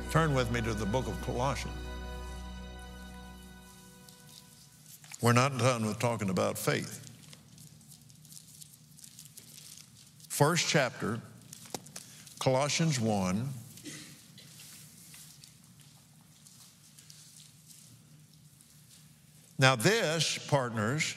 Turn with me to the book of Colossians. We're not done with talking about faith. First chapter, Colossians 1. Now this, partners,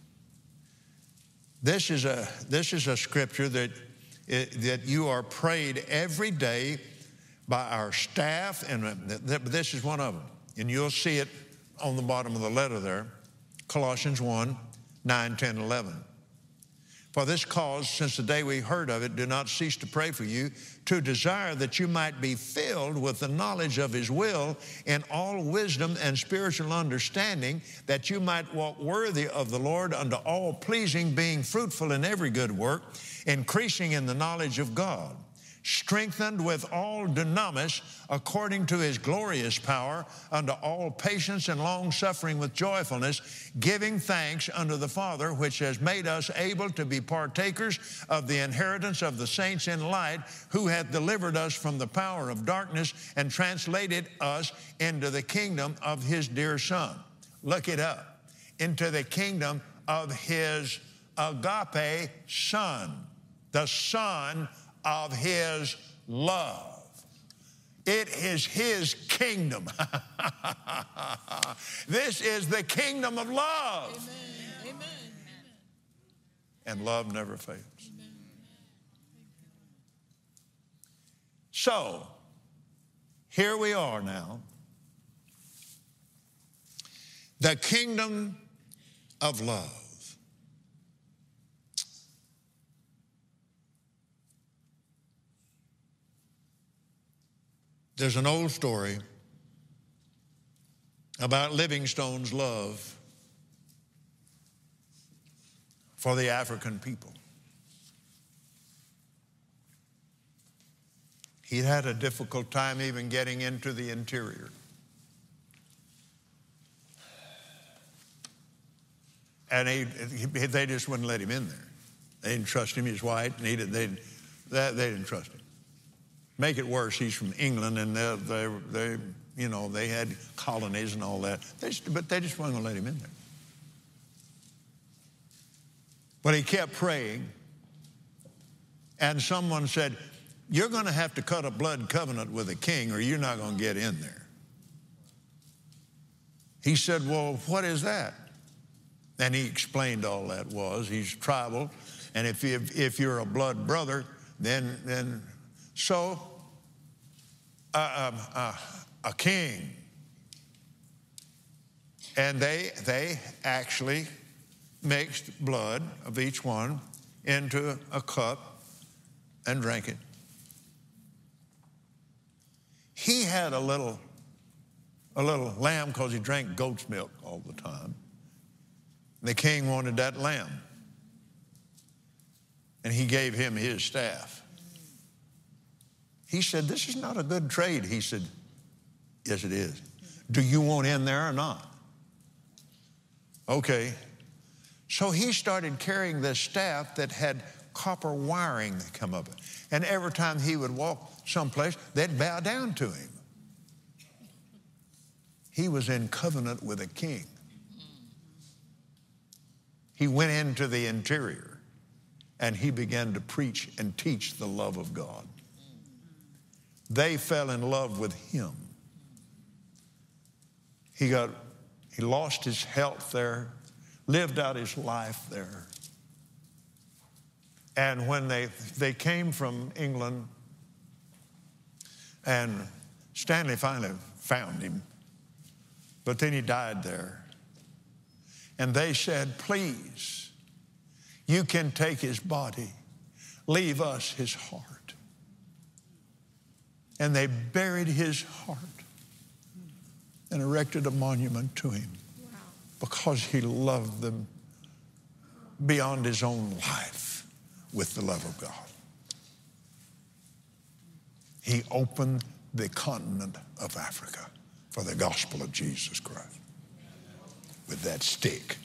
this is a scripture that you are prayed every day by our staff, and this is one of them. And you'll see it on the bottom of the letter there, Colossians 1, 9, 10, 11. For this cause, since the day we heard of it, do not cease to pray for you, to desire that you might be filled with the knowledge of His will in all wisdom and spiritual understanding, that you might walk worthy of the Lord unto all pleasing, being fruitful in every good work, increasing in the knowledge of God, strengthened with all dunamis according to His glorious power, unto all patience and long-suffering with joyfulness, giving thanks unto the Father, which has made us able to be partakers of the inheritance of the saints in light, who hath delivered us from the power of darkness and translated us into the kingdom of His dear Son. Look it up. Into the kingdom of His agape Son, the Son of His love. It is His kingdom. This is the kingdom of love. Amen. Amen. And love never fails. Amen. So, here we are now. The kingdom of love. There's an old story about Livingstone's love for the African people. He'd had a difficult time even getting into the interior. And they just wouldn't let him in there. They didn't trust him. He's white, and they didn't trust him. Make it worse, he's from England, and they had colonies and all that. But they just weren't going to let him in there. But he kept praying, and someone said, "You're going to have to cut a blood covenant with a king, or you're not going to get in there." He said, "Well, what is that?" And he explained all that was. He's tribal, and if you're a blood brother, then so a king, and they actually mixed blood of each one into a cup and drank it. He had a little lamb because he drank goat's milk all the time. The king wanted that lamb, and he gave him his staff. He said, "This is not a good trade." He said, "Yes, it is. Do you want in there or not?" Okay. So he started carrying this staff that had copper wiring that come up. And every time he would walk someplace, they'd bow down to him. He was in covenant with a king. He went into the interior, and he began to preach and teach the love of God. They fell in love with him. He lost his health there, lived out his life there. And when they came from England, and Stanley finally found him, but then he died there. And they said, "Please, you can take his body, leave us his heart." And they buried his heart and erected a monument to him. Wow. Because he loved them beyond his own life with the love of God. He opened the continent of Africa for the gospel of Jesus Christ with that stick.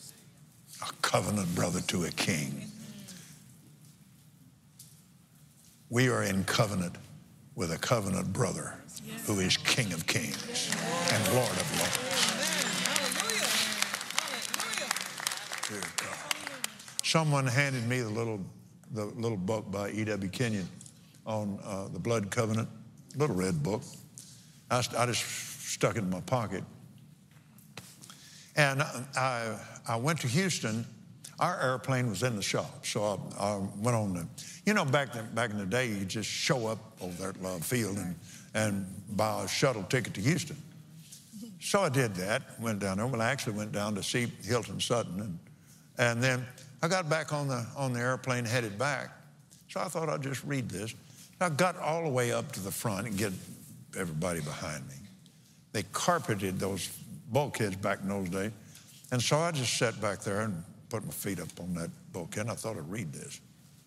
A covenant brother to a king. We are in covenant with a covenant brother who is King of Kings and Lord of Lords. Dear God. Someone handed me the little book by E.W. Kenyon on the blood covenant, little red book. I just stuck it in my pocket. And I went to Houston. Our airplane was in the shop, so I went on back in the day, you just show up over there at Love Field and buy a shuttle ticket to Houston. So I did that, went down there. Well, I actually went down to see Hilton Sutton, and then I got back on the airplane, headed back. So I thought I'd just read this. I got all the way up to the front and get everybody behind me. They carpeted those bulkheads back in those days, and so I just sat back there and put my feet up on that bulkhead, and I thought I'd read this.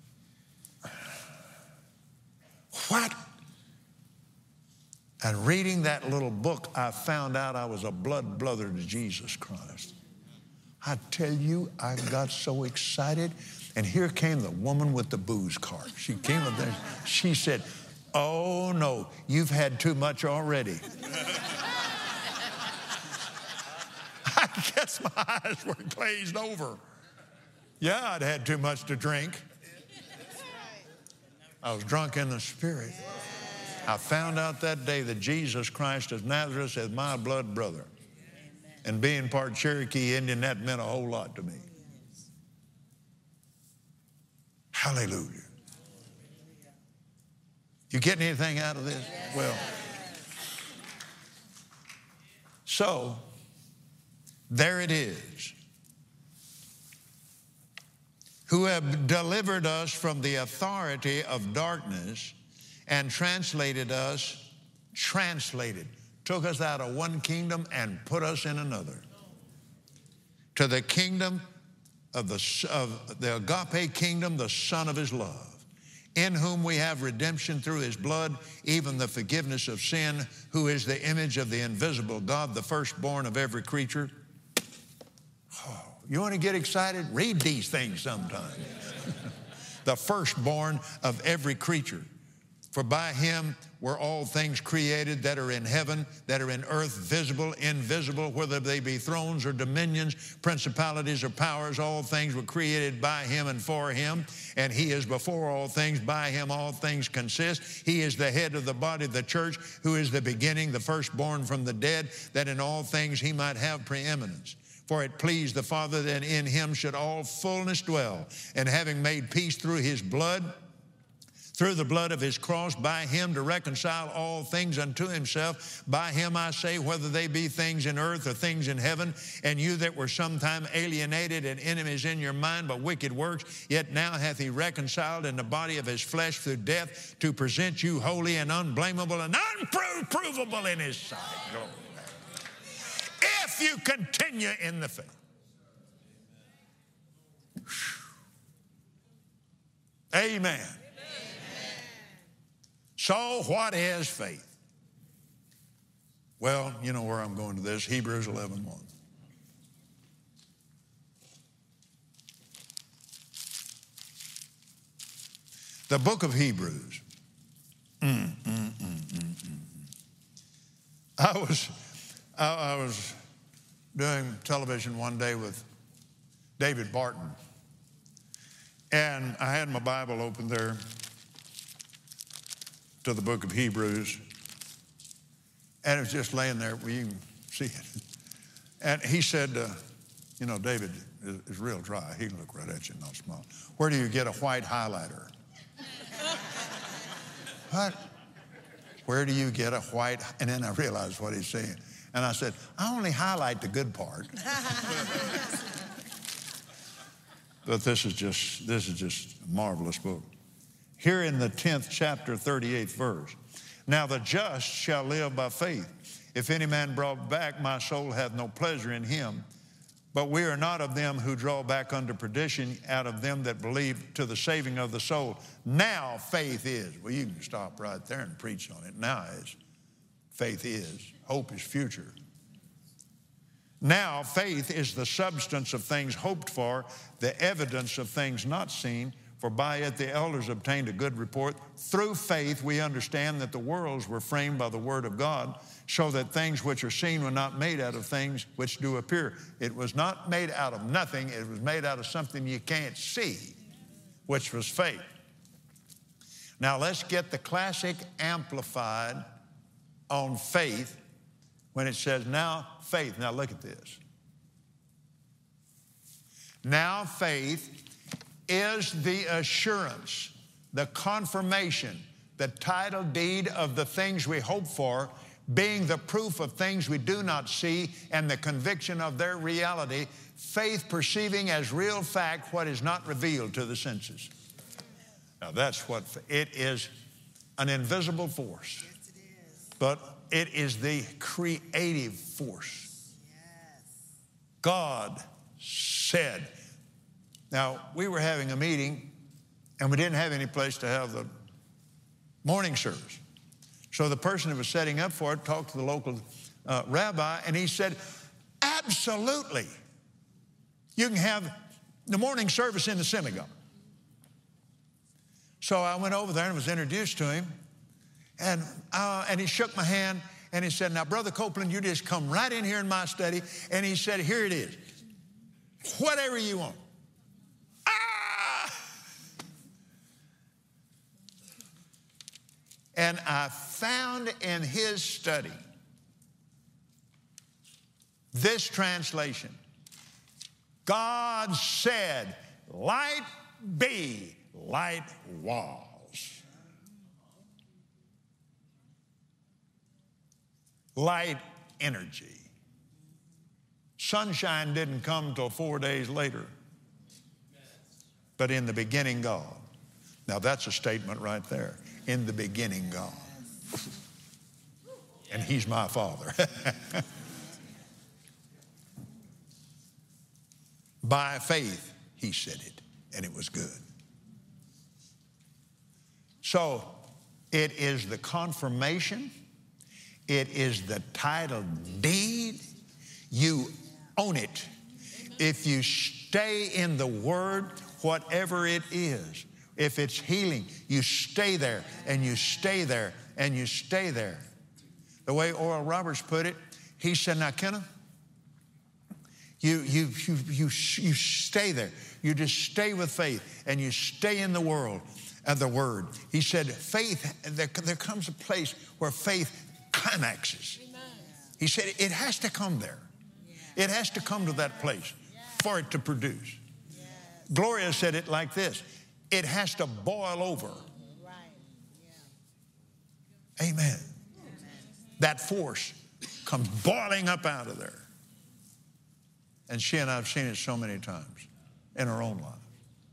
What? And reading that little book, I found out I was a blood brother to Jesus Christ. I tell you, I got so excited. And here came the woman with the booze cart. She came up there. She said, "Oh, no, you've had too much already." I guess my eyes were glazed over. Yeah, I'd had too much to drink. I was drunk in the Spirit. I found out that day that Jesus Christ of Nazareth is my blood brother. And being part Cherokee Indian, that meant a whole lot to me. Hallelujah. You getting anything out of this? Well, so there it is. Who have delivered us from the authority of darkness and took us out of one kingdom and put us in another. To the kingdom of the agape kingdom, the Son of his love, in whom we have redemption through his blood, even the forgiveness of sin, who is the image of the invisible God, the firstborn of every creature. Oh, you want to get excited? Read these things sometime. The firstborn of every creature. For by him were all things created that are in heaven, that are in earth, visible, invisible, whether they be thrones or dominions, principalities or powers, all things were created by him and for him. And he is before all things, by him all things consist. He is the head of the body of the church, who is the beginning, the firstborn from the dead, that in all things he might have preeminence. For it pleased the Father that in him should all fullness dwell, and having made peace through his blood, through the blood of his cross, by him to reconcile all things unto himself. By him I say, whether they be things in earth or things in heaven. And you that were sometime alienated and enemies in your mind by wicked works, yet now hath he reconciled in the body of his flesh through death, to present you holy and unblameable and unprovable in his sight. Glory. If you continue in the faith. Amen. So what is faith? Well, you know where I'm going to this, Hebrews 11:1. The book of Hebrews. I was doing television one day with David Barton, and I had my Bible open there to the book of Hebrews, and it was just laying there where you can see it. And he said, you know, David is real dry. He can look right at you and not smile. Where do you get a white highlighter? What? Where do you get a white? And then I realized what he's saying. And I said, I only highlight the good part. But this is just a marvelous book. Here in the 10th chapter, 38th verse. Now the just shall live by faith. If any man brought back, my soul hath no pleasure in him. But we are not of them who draw back unto perdition, out of them that believe to the saving of the soul. Now faith is. Well, you can stop right there and preach on it. Now is. Faith is. Hope is future. Now faith is the substance of things hoped for, the evidence of things not seen. For by it the elders obtained a good report. Through faith we understand that the worlds were framed by the word of God, so that things which are seen were not made out of things which do appear. It was not made out of nothing. It was made out of something you can't see, which was faith. Now let's get the classic amplified on faith when it says, now faith. Now look at this. Now faith is the assurance, the confirmation, the title deed of the things we hope for, being the proof of things we do not see and the conviction of their reality. Faith perceiving as real fact what is not revealed to the senses. Now that's what it is, an invisible force. Yes, it is. But it is the creative force. Yes. God said. Now, we were having a meeting, and we didn't have any place to have the morning service. So the person who was setting up for it talked to the local rabbi, and he said, absolutely, you can have the morning service in the synagogue. So I went over there and was introduced to him, and he shook my hand, and he said, now, Brother Copeland, you just come right in here in my study. And he said, here it is, whatever you want. And I found in his study this translation. God said, light be, light was. Light energy. Sunshine didn't come till 4 days later. But in the beginning, God. Now that's a statement right there. In the beginning, God. And He's my Father. By faith, He said it, and it was good. So, it is the confirmation. It is the title deed. You own it. If you stay in the Word, whatever it is, if it's healing, you stay there, and you stay there, and you stay there. The way Oral Roberts put it, he said, now, Kenneth, you stay there. You just stay with faith, and you stay in the world and the Word. He said, faith, there comes a place where faith climaxes. He said, it has to come there. It has to come to that place for it to produce. Gloria said it like this. It has to boil over. Right. Yeah. Amen. That force comes boiling up out of there. And she and I have seen it so many times in our own life.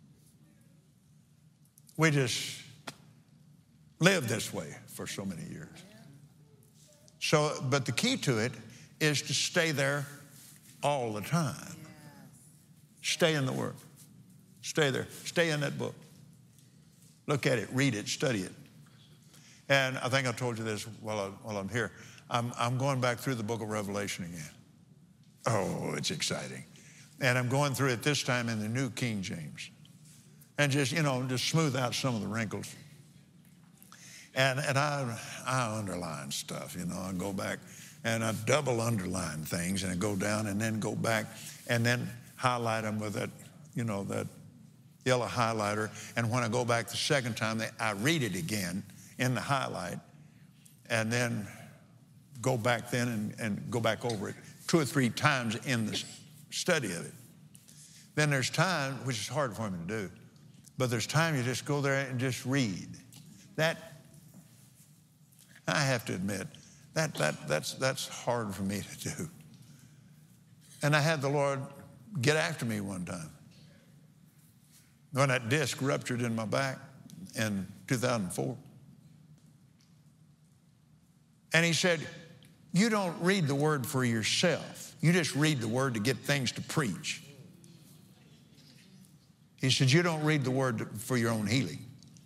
We just lived this way for so many years. So, but the key to it is to stay there all the time. Stay in the Word. Stay there. Stay in that book. Look at it, read it, study it. And I think I told you this while I'm here. I'm going back through the book of Revelation again. Oh, it's exciting. And I'm going through it this time in the New King James. And just smooth out some of the wrinkles. And I underline stuff, I go back and I double underline things and I go down and then go back and then highlight them with that, that yellow highlighter. And when I go back the second time, I read it again in the highlight and then go back then and go back over it 2 or 3 times in the study of it. Then there's time, which is hard for me to do, but there's time you just go there and just read. That, I have to admit, that's hard for me to do. And I had the Lord get after me one time. When that disc ruptured in my back in 2004. And He said, you don't read the Word for yourself. You just read the Word to get things to preach. He said, you don't read the Word for your own healing.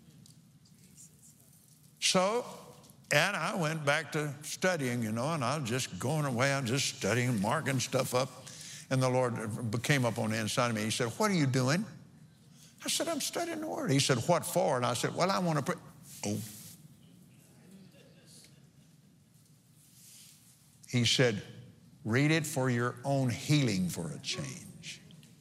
So, and I went back to studying, and I was just going away. I was just studying, marking stuff up. And the Lord came up on the inside of me. He said, what are you doing? I said, I'm studying the Word. He said, what for? And I said, well, I want to pray. Oh. He said, read it for your own healing for a change.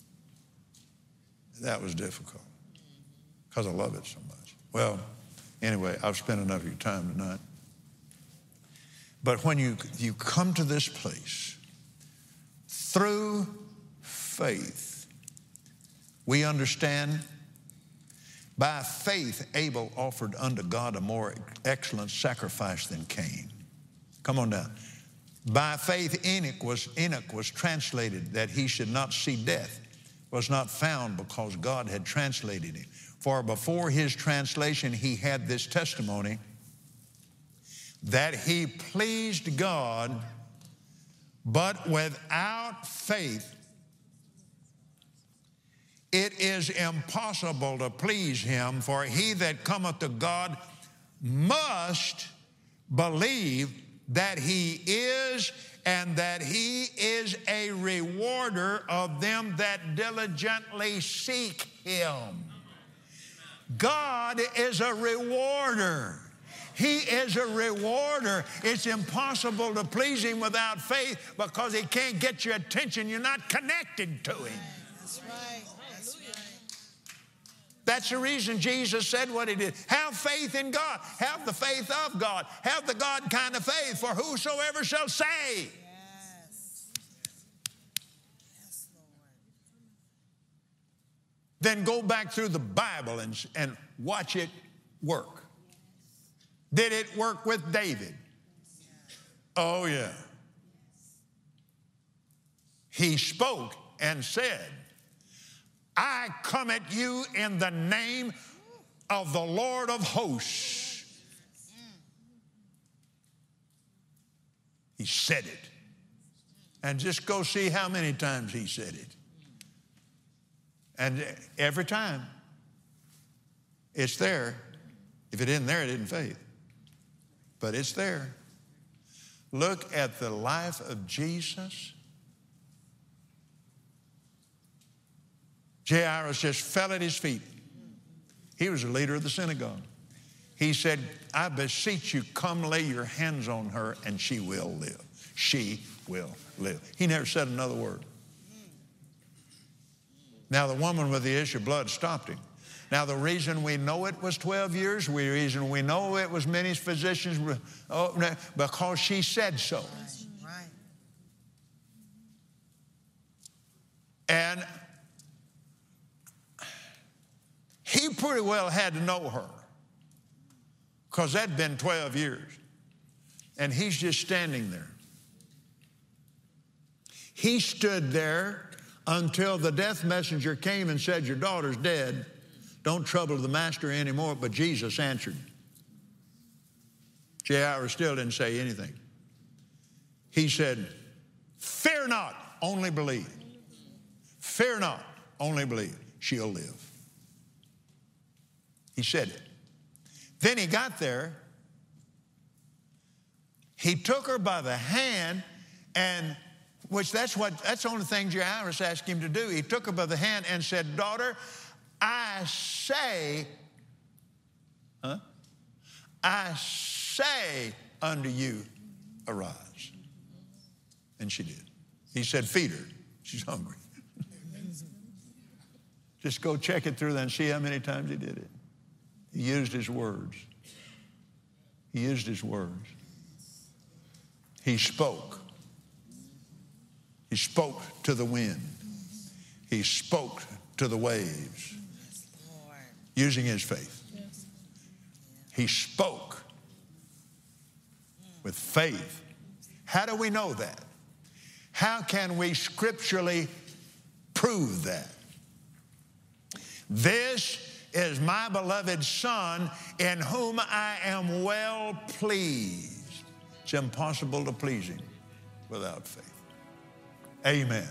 That was difficult because I love it so much. Well, anyway, I've spent enough of your time tonight. But when you come to this place, through faith, we understand by faith Abel offered unto God a more excellent sacrifice than Cain. Come on down. By faith Enoch was translated that he should not see death, was not found because God had translated him. For before his translation he had this testimony, that he pleased God, but without faith it is impossible to please him. For he that cometh to God must believe that he is, and that he is a rewarder of them that diligently seek him. God is a rewarder. He is a rewarder. It's impossible to please him without faith because he can't get your attention. You're not connected to him. That's right. That's right. That's the reason Jesus said what he did. Have faith in God. Have the faith of God. Have the God kind of faith. For whosoever shall say. Yes. Yes, Lord. Then go back through the Bible and watch it work. Did it work with David? Oh, yeah. He spoke and said, I come at you in the name of the Lord of hosts. He said it. And just go see how many times he said it. And every time, it's there. If it isn't there, it isn't faith. But it's there. Look at the life of Jesus. Jairus just fell at his feet. He was the leader of the synagogue. He said, I beseech you, come lay your hands on her and she will live. She will live. He never said another word. Now the woman with the issue of blood stopped him. Now, the reason we know it was 12 years, the reason we know it was many physicians, because she said so. Right. And he pretty well had to know her, because that'd been 12 years. And he's just standing there. He stood there until the death messenger came and said, your daughter's dead. Don't trouble the master anymore. But Jesus answered. Jairus still didn't say anything. He said, fear not, only believe. Fear not, only believe. She'll live. He said it. Then he got there. He took her by the hand, and that's the only thing Jairus asked him to do. He took her by the hand and said, daughter, I say unto you, arise. And she did. He said, feed her. She's hungry. Just go check it through there and see how many times he did it. He used his words. He used his words. He spoke. He spoke to the wind. He spoke to the waves. Using his faith. Yes. He spoke with faith. How do we know that? How can we scripturally prove that? This is my beloved Son in whom I am well pleased. It's impossible to please him without faith. Amen.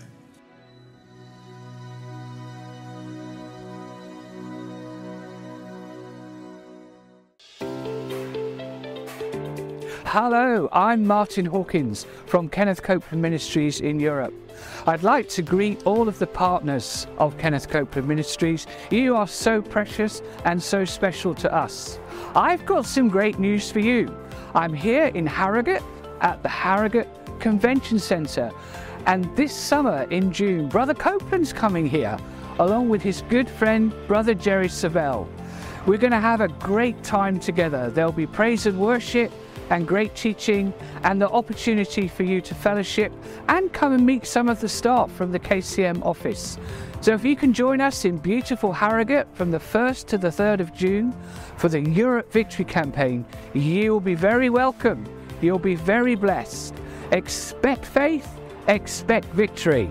Hello, I'm Martin Hawkins from Kenneth Copeland Ministries in Europe. I'd like to greet all of the partners of Kenneth Copeland Ministries. You are so precious and so special to us. I've got some great news for you. I'm here in Harrogate at the Harrogate Convention Centre, and this summer in June, Brother Copeland's coming here along with his good friend Brother Jerry Savelle. We're going to have a great time together. There'll be praise and worship and great teaching and the opportunity for you to fellowship and come and meet some of the staff from the KCM office. So if you can join us in beautiful Harrogate from the 1st to the 3rd of June for the Europe Victory Campaign, you'll be very welcome. You'll be very blessed. Expect faith, expect victory.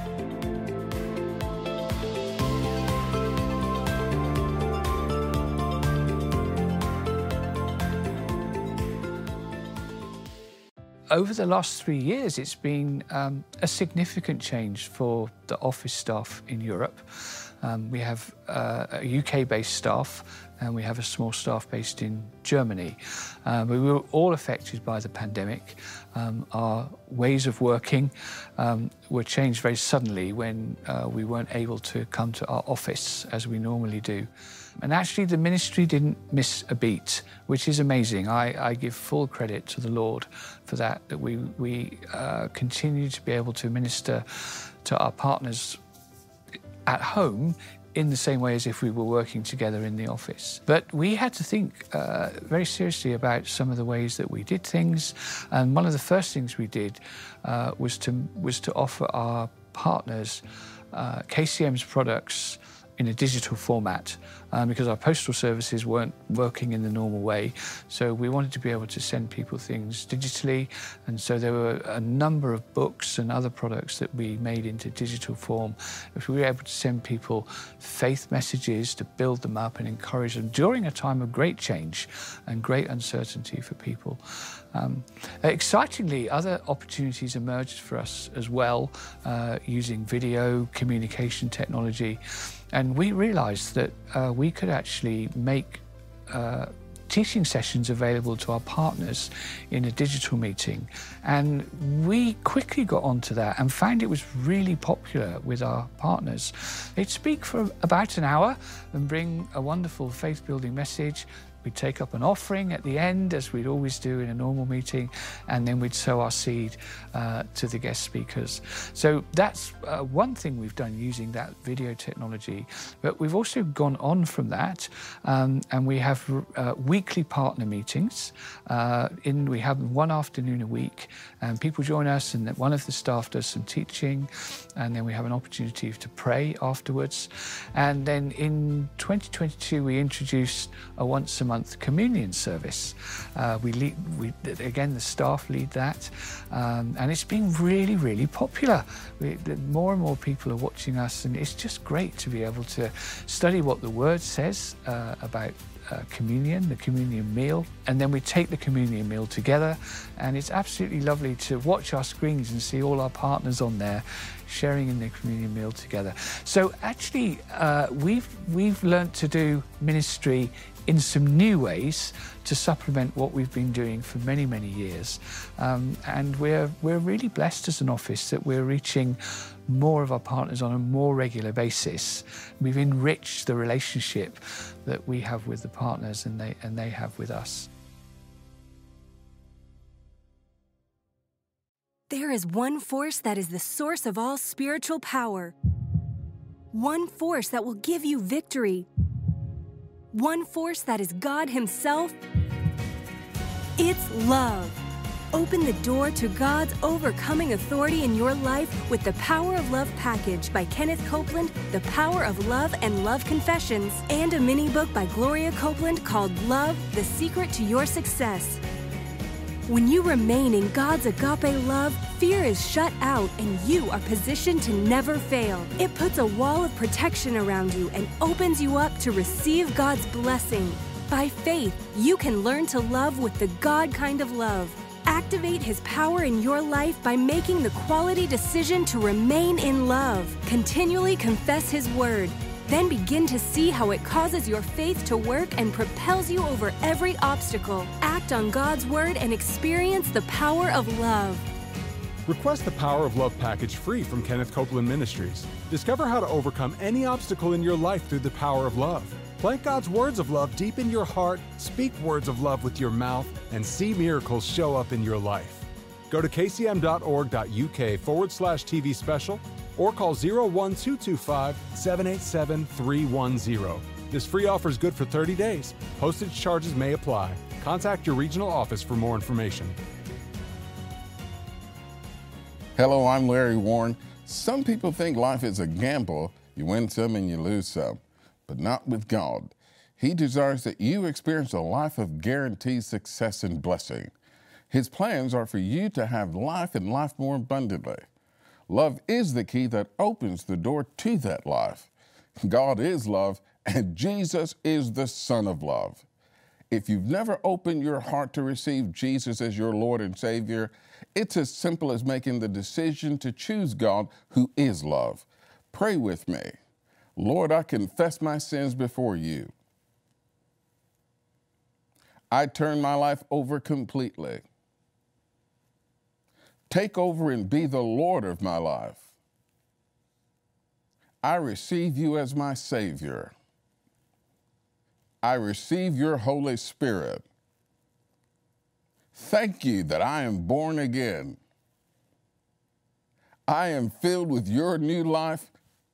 Over the last 3 years, it's been a significant change for the office staff in Europe. We have a UK-based staff and we have a small staff based in Germany. We were all affected by the pandemic. Our ways of working were changed very suddenly when we weren't able to come to our office as we normally do. And actually the ministry didn't miss a beat, which is amazing. I give full credit to the Lord for that we continue to be able to minister to our partners at home in the same way as if we were working together in the office. But we had to think very seriously about some of the ways that we did things. And one of the first things we did was to offer our partners KCM's products in a digital format because our postal services weren't working in the normal way. So we wanted to be able to send people things digitally. And so there were a number of books and other products that we made into digital form. If we were able to send people faith messages to build them up and encourage them during a time of great change and great uncertainty for people. Excitingly, other opportunities emerged for us as well using video communication technology. And we realized that we could actually make teaching sessions available to our partners in a digital meeting. And we quickly got onto that and found it was really popular with our partners. They'd speak for about an hour and bring a wonderful faith-building message. We'd take up an offering at the end, as we'd always do in a normal meeting, and then we'd sow our seed to the guest speakers. So that's one thing we've done using that video technology. But we've also gone on from that, and we have weekly partner meetings. We have one afternoon a week, and people join us, and one of the staff does some teaching, and then we have an opportunity to pray afterwards. And then in 2022, we introduced a once-a-month communion service. Again, the staff lead that, and it's been really, really popular. More and more people are watching us, and it's just great to be able to study what the Word says about communion, the communion meal, and then we take the communion meal together, and it's absolutely lovely to watch our screens and see all our partners on there sharing in the communion meal together. So actually, we've learnt to do ministry in some new ways to supplement what we've been doing for many, many years. And we're really blessed as an office that we're reaching more of our partners on a more regular basis. We've enriched the relationship that we have with the partners and they have with us. There is one force that is the source of all spiritual power. One force that will give you victory. One force that is God Himself. It's love. Open the door to God's overcoming authority in your life with the Power of Love package by Kenneth Copeland, The Power of Love and Love Confessions, and a mini book by Gloria Copeland called Love, The Secret to Your Success. When you remain in God's agape love, fear is shut out and you are positioned to never fail. It puts a wall of protection around you and opens you up to receive God's blessing. By faith, you can learn to love with the God kind of love. Activate His power in your life by making the quality decision to remain in love. Continually confess His word. Then begin to see how it causes your faith to work and propels you over every obstacle. Act on God's word and experience the power of love. Request the Power of Love package free from Kenneth Copeland Ministries. Discover how to overcome any obstacle in your life through the power of love. Plant God's words of love deep in your heart, speak words of love with your mouth, and see miracles show up in your life. Go to kcm.org.uk/TV special or call 01225 787 310. This free offer is good for 30 days. Postage charges may apply. Contact your regional office for more information. Hello, I'm Larry Warren. Some people think life is a gamble. You win some and you lose some, but not with God. He desires that you experience a life of guaranteed success and blessing. His plans are for you to have life and life more abundantly. Love is the key that opens the door to that life. God is love, and Jesus is the Son of love. If you've never opened your heart to receive Jesus as your Lord and Savior, it's as simple as making the decision to choose God, who is love. Pray with me. Lord, I confess my sins before you. I turn my life over completely. Take over and be the Lord of my life. I receive you as my Savior. I receive your Holy Spirit. Thank you that I am born again. I am filled with your new life.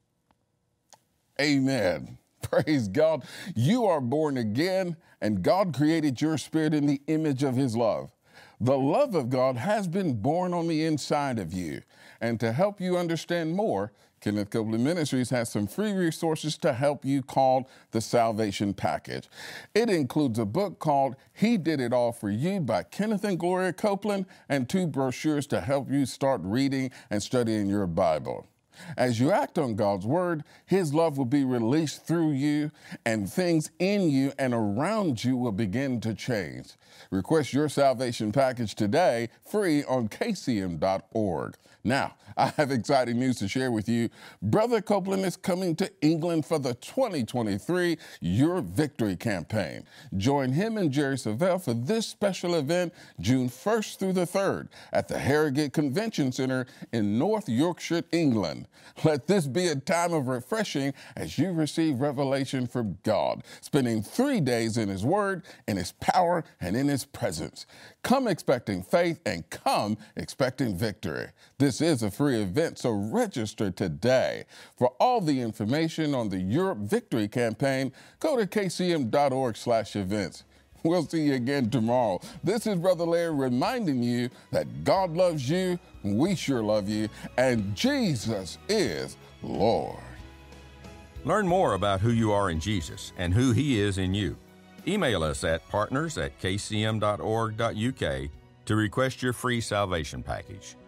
Amen. Praise God. You are born again, and God created your spirit in the image of his love. The love of God has been born on the inside of you. And to help you understand more, Kenneth Copeland Ministries has some free resources to help you called the Salvation Package. It includes a book called He Did It All For You by Kenneth and Gloria Copeland and 2 brochures to help you start reading and studying your Bible. As you act on God's word, his love will be released through you, and things in you and around you will begin to change. Request your salvation package today, free on kcm.org. Now, I have exciting news to share with you. Brother Copeland is coming to England for the 2023 Your Victory campaign. Join him and Jerry Savelle for this special event June 1st through the 3rd at the Harrogate Convention Centre in North Yorkshire, England. Let this be a time of refreshing as you receive revelation from God, spending 3 days in his word, in his power, and in his presence. Come expecting faith and come expecting victory. This is a free event, so register today. For all the information on the Europe Victory campaign, go to kcm.org/events. We'll see you again tomorrow. This is Brother Larry reminding you that God loves you, we sure love you, and Jesus is Lord. Learn more about who you are in Jesus and who he is in you. Email us at partners@kcm.org.uk to request your free salvation package.